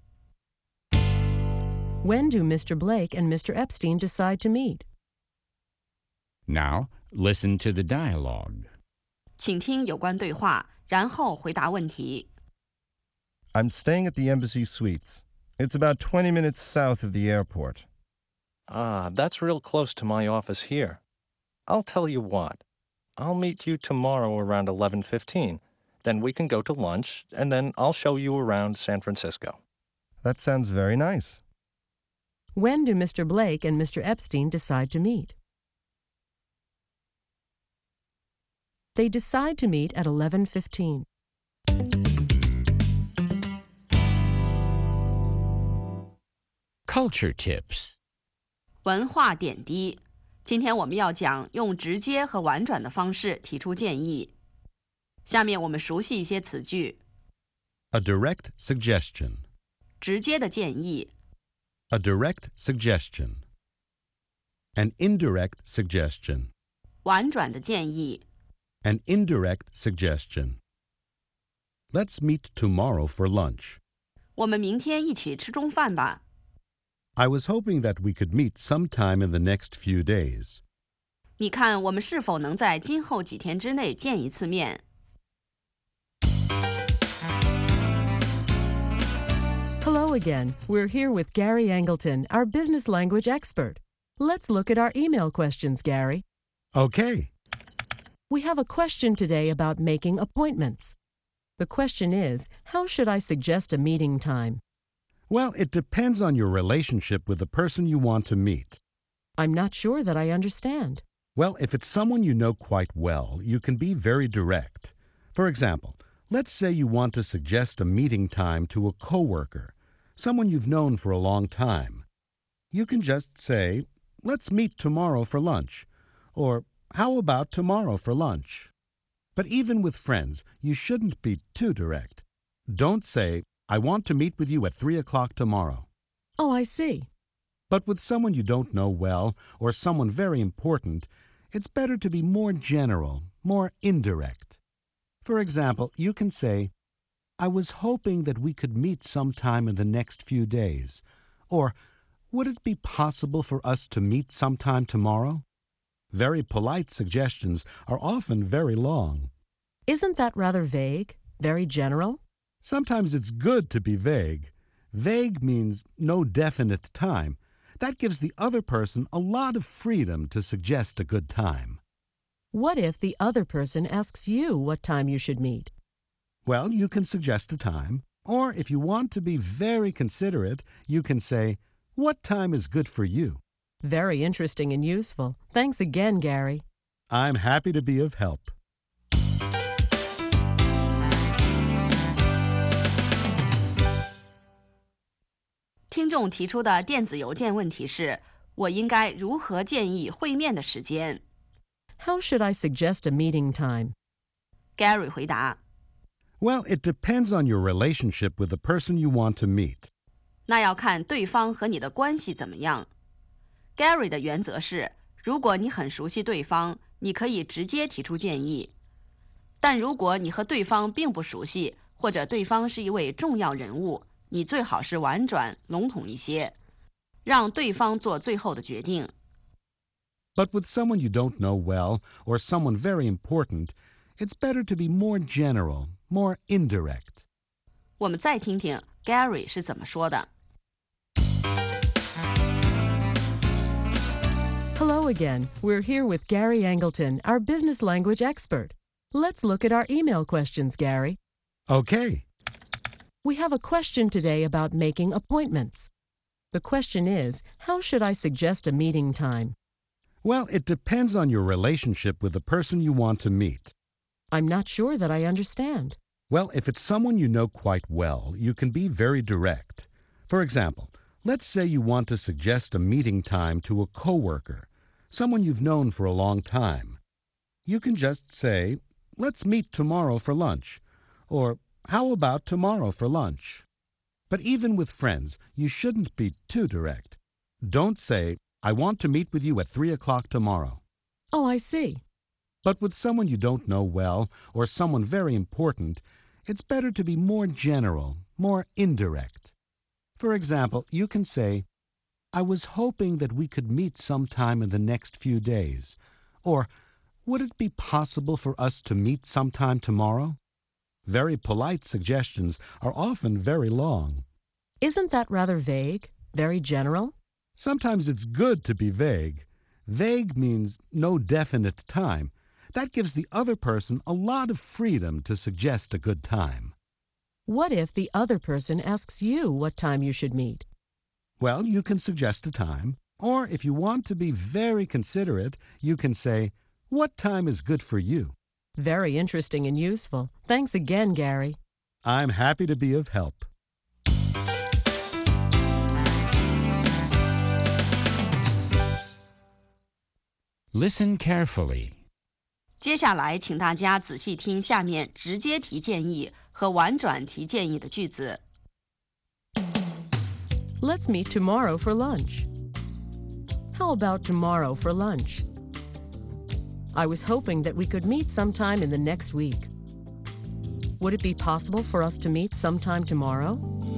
When do Mister Blake and Mister Epstein decide to meet? Now, listen to the dialogue. 请听有关对话，然后回答问题。 I'm staying at the Embassy Suites. It's about twenty minutes south of the airport. Ah, that's real close to my office here. I'll tell you what. I'll meet you tomorrow around eleven fifteen. Then we can go to lunch, and then I'll show you around San Francisco. That sounds very nice. When do Mister Blake and Mister Epstein decide to meet? They decide to meet at eleven fifteen. Culture tips. 文化点滴。今天我们要讲用直接和婉转的方式提出建议。下面我们熟悉一些词句。 A direct suggestion. 直接的建议。 A direct suggestion. An indirect suggestion. 婉转的建议。 An indirect suggestion. Let's meet tomorrow for lunch. 我们明天一起吃中饭吧。 I was hoping that we could meet sometime in the next few days. 你看我们是否能在今后几天之内见一次面？ Hello again. We're here with Gary Angleton, our business language expert. Let's look at our email questions, Gary. Okay. We have a question today about making appointments. The question is, how should I suggest a meeting time? Well, it depends on your relationship with the person you want to meet. I'm not sure that I understand. Well, if it's someone you know quite well, you can be very direct. For example, let's say you want to suggest a meeting time to a coworker, someone you've known for a long time. You can just say, let's meet tomorrow for lunch, or how about tomorrow for lunch? But even with friends, you shouldn't be too direct. Don't say, I want to meet with you at three o'clock tomorrow. Oh, I see. But with someone you don't know well or someone very important, it's better to be more general, more indirect. For example, you can say, I was hoping that we could meet sometime in the next few days. Or, would it be possible for us to meet sometime tomorrow? Very polite suggestions are often very long. Isn't that rather vague? Very general? Sometimes it's good to be vague. Vague means no definite time. That gives the other person a lot of freedom to suggest a good time. What if the other person asks you what time you should meet? Well, you can suggest a time, or if you want to be very considerate, you can say, what time is good for you? Very interesting and useful. Thanks again, Gary. I'm happy to be of help. 听众提出的电子邮件问题是：我应该如何建议会面的时间 How should I suggest a meeting time? Gary 回答： Well, it depends on your relationship with the person you want to meet. 那要看对方和你的关系怎么样。Gary 的原则是：如果你很熟悉对方，你可以直接提出建议；但如果你和对方并不熟悉，或者对方是一位重要人物，你最好是婉转笼统一些，让对方做最后的决定。 But with someone you don't know well or someone very important, it's better to be more general, more indirect. 我们再听听 Gary 是怎么说的。 Hello again. We're here with Gary Angleton, our business language expert. Let's look at our email questions, Gary. Okay. We have a question today about making appointments. The question is, how should I suggest a meeting time? Well, it depends on your relationship with the person you want to meet. I'm not sure that I understand. Well, if it's someone you know quite well, you can be very direct. For example, let's say you want to suggest a meeting time to a coworker, someone you've known for a long time. You can just say, let's meet tomorrow for lunch, or how about tomorrow for lunch? But even with friends, you shouldn't be too direct. Don't say, I want to meet with you at three o'clock tomorrow. Oh, I see. But with someone you don't know well or someone very important, it's better to be more general, more indirect. For example, you can say, I was hoping that we could meet sometime in the next few days. Or, would it be possible for us to meet sometime tomorrow? Very polite suggestions are often very long. Isn't that rather vague? Very general? Sometimes it's good to be vague. Vague means no definite time. That gives the other person a lot of freedom to suggest a good time. What if the other person asks you what time you should meet? Well, you can suggest a time, or if you want to be very considerate, you can say, what time is good for you? Very interesting and useful. Thanks again, Gary. I'm happy to be of help. Listen carefully. 接下来，请大家仔细听下面直接提建议和婉转提建议的句子。 Let's meet tomorrow for lunch. How about tomorrow for lunch? I was hoping that we could meet sometime in the next week. Would it be possible for us to meet sometime tomorrow?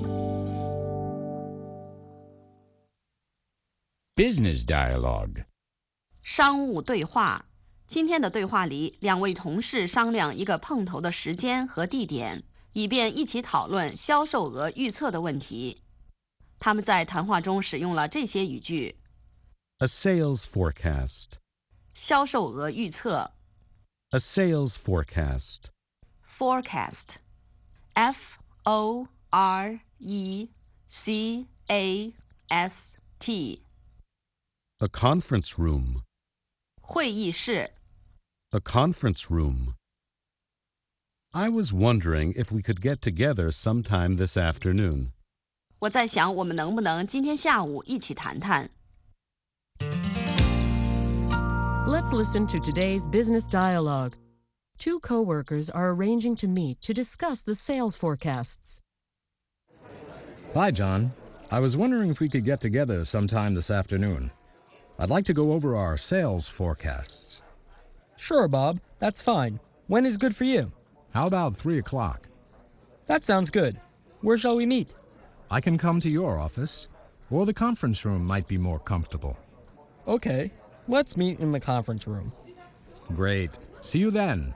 Business dialogue. 商务对话。今天的对话里，两位同事商量一个碰头的时间和地点，以便一起讨论销售额预测的问题。他们在谈话中使用了这些语句： A sales forecast. 销售额预测 A sales forecast. forecast F O R E C A S T A conference room. 会议室 A conference room. I was wondering if we could get together sometime this afternoon. 我在想我们能不能今天下午一起谈谈。 Let's listen to today's business dialogue. Two coworkers are arranging to meet to discuss the sales forecasts. Hi, John. I was wondering if we could get together sometime this afternoon. I'd like to go over our sales forecasts. Sure, Bob. That's fine. When is good for you? How about three o'clock? That sounds good. Where shall we meet? I can come to your office, or the conference room might be more comfortable. Okay. Let's meet in the conference room. Great. See you then.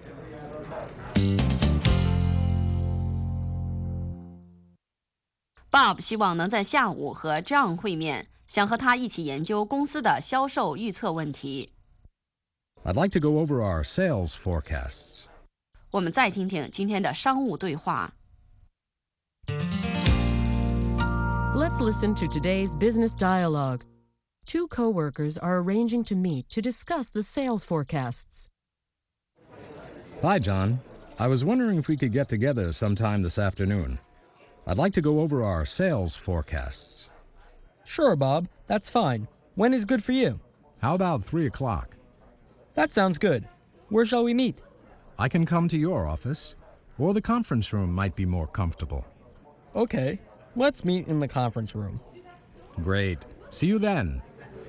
Bob 希望能在下午和 John 会面，想和他一起研究公司的销售预测问题。 I'd like to go over our sales forecasts. 我们再听听今天的商务对话。 Let's listen to today's business dialogue. Two coworkers are arranging to meet to discuss the sales forecasts. Hi, John. I was wondering if we could get together sometime this afternoon. I'd like to go over our sales forecasts. Sure, Bob. That's fine. When is good for you? How about three o'clock? That sounds good. Where shall we meet? I can come to your office, or the conference room might be more comfortable. Okay. Let's meet in the conference room. Great. See you then.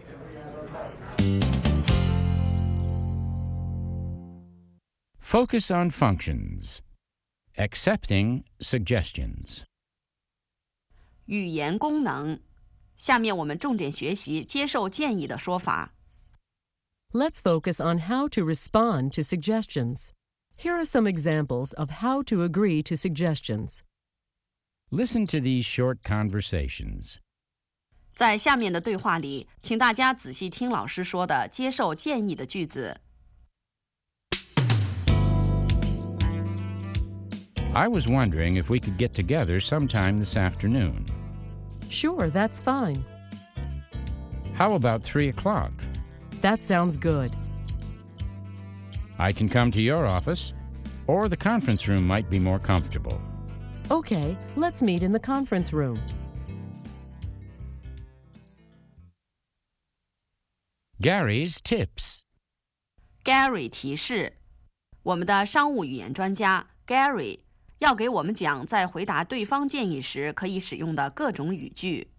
Focus on functions. Accepting suggestions. 语言功能。下面我们重点学习接受建议的说法。 Let's focus on how to respond to suggestions. Here are some examples of how to agree to suggestions. Listen to these short conversations. 在下面的对话里，请大家仔细听老师说的接受建议的句子。 I was wondering if we could get together sometime this afternoon. Sure, that's fine. How about three o'clock? That sounds good. I can come to your office, or the conference room might be more comfortable. Okay, let's meet in the conference room. Gary's tips. Gary 提示，我们的商务语言专家 Gary 要给我们讲在回答对方建议时可以使用的各种语句。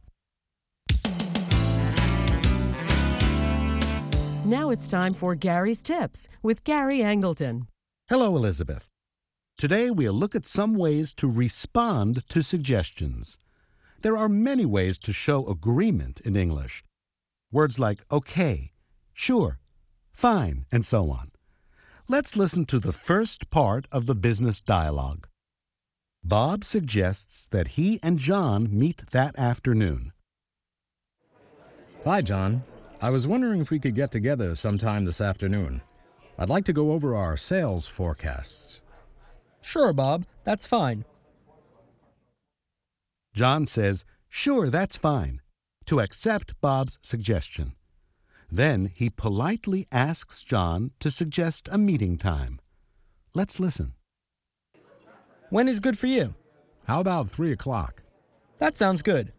Now it's time for Gary's Tips with Gary Angleton. Hello, Elizabeth. Today we'll look at some ways to respond to suggestions. There are many ways to show agreement in English. Words like okay, sure, fine, and so on. Let's listen to the first part of the business dialogue. Bob suggests that he and John meet that afternoon. Hi, John. I was wondering if we could get together sometime this afternoon. I'd like to go over our sales forecasts. Sure, Bob. That's fine. John says, sure, that's fine, to accept Bob's suggestion. Then he politely asks John to suggest a meeting time. Let's listen. When is good for you? How about three o'clock? That sounds good.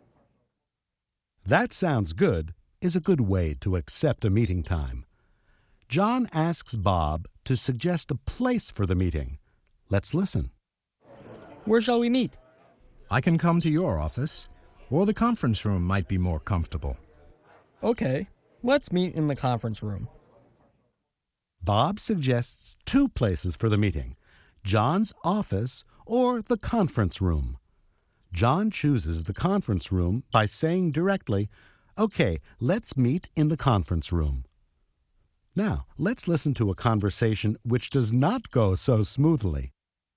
That sounds good is a good way to accept a meeting time. John asks Bob to suggest a place for the meeting. Let's listen. Where shall we meet? I can come to your office, or the conference room might be more comfortable. Okay. Let's meet in the conference room. Bob suggests two places for the meeting, John's office or the conference room. John chooses the conference room by saying directly, okay, let's meet in the conference room. Now, let's listen to a conversation which does not go so smoothly.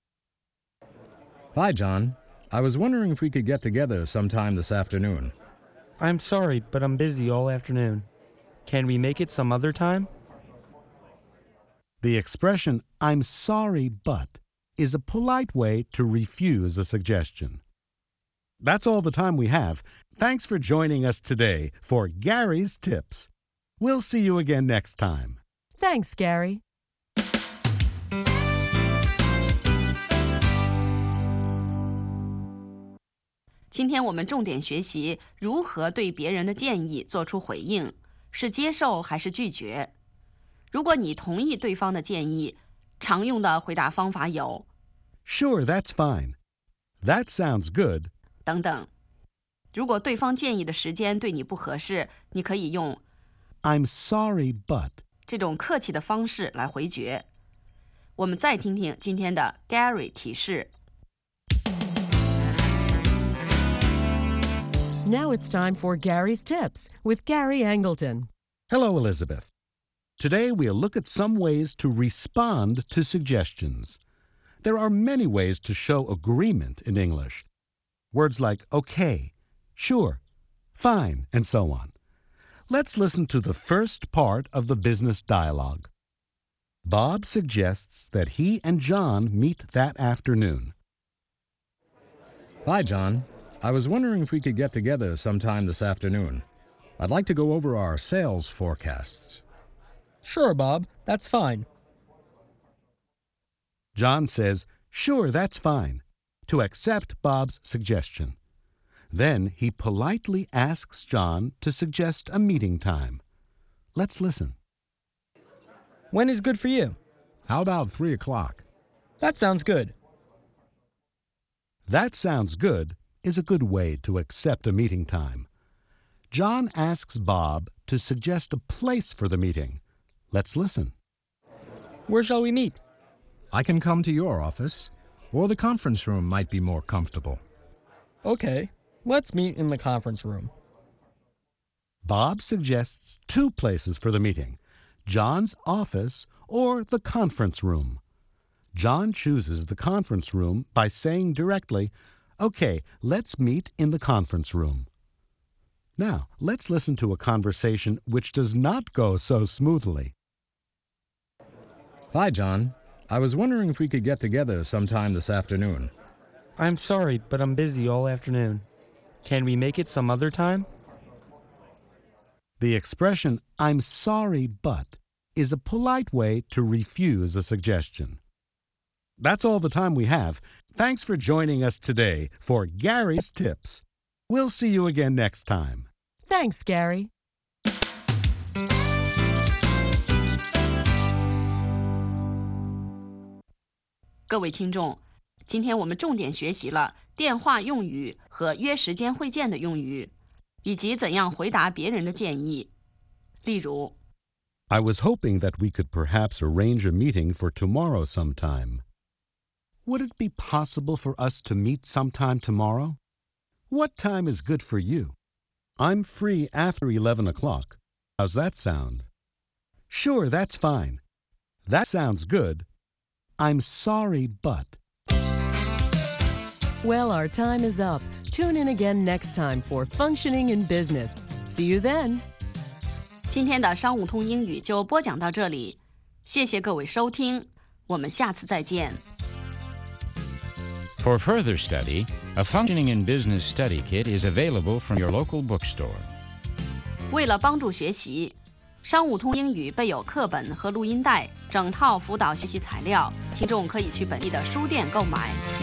Hi, John. I was wondering if we could get together sometime this afternoon. I'm sorry, but I'm busy all afternoon. Can we make it some other time? The expression, I'm sorry, but, is a polite way to refuse a suggestion. That's all the time we have. Thanks for joining us today for Gary's Tips. We'll see you again next time. Thanks, Gary. 今天我们重点学习如何对别人的建议做出回应。 是接受还是拒绝。如果你同意对方的建议，常用的回答方法有 Sure, that's fine. That sounds good. 等等。如果对方建议的时间对你不合适，你可以用 I'm sorry, but. 这种客气的方式来回绝。我们再听听今天的 Gary 提示。 Now it's time for Gary's Tips with Gary Angleton. Hello, Elizabeth. Today we'll look at some ways to respond to suggestions. There are many ways to show agreement in English. Words like okay, sure, fine, and so on. Let's listen to the first part of the business dialogue. Bob suggests that he and John meet that afternoon. Hi, John. I was wondering if we could get together sometime this afternoon. I'd like to go over our sales forecasts. Sure, Bob. That's fine. John says, sure, that's fine, to accept Bob's suggestion. Then he politely asks John to suggest a meeting time. Let's listen. When is good for you? How about three o'clock? That sounds good. That sounds good is a good way to accept a meeting time. John asks Bob to suggest a place for the meeting. Let's listen. Where shall we meet? I can come to your office, or the conference room might be more comfortable. Okay, let's meet in the conference room. Bob suggests two places for the meeting, John's office or the conference room. John chooses the conference room by saying directly, okay, let's meet in the conference room. Now, let's listen to a conversation which does not go so smoothly. Hi, John. I was wondering if we could get together sometime this afternoon. I'm sorry, but I'm busy all afternoon. Can we make it some other time? The expression, I'm sorry, but, is a polite way to refuse a suggestion. That's all the time we have. Thanks for joining us today for Gary's Tips. We'll see you again next time. Thanks, Gary. 各位听众，今天我们重点学习了电话用语和约时间会见的用语，以及怎样回答别人的建议。例如 I was hoping that we could perhaps arrange a meeting for tomorrow sometime. Would it be possible for us to meet sometime tomorrow? What time is good for you? I'm free after eleven o'clock. How's that sound? Sure, that's fine. That sounds good. I'm sorry, but. Well, our time is up. Tune in again next time for Functioning in Business. See you then. 今天的商务通英语就播讲到这里，谢谢各位收听，我们下次再见。 For further study, a Functioning in Business study kit is available from your local bookstore. 为了帮助学习，商务通英语备有课本和录音带，整套辅导学习材料，听众可以去本地的书店购买。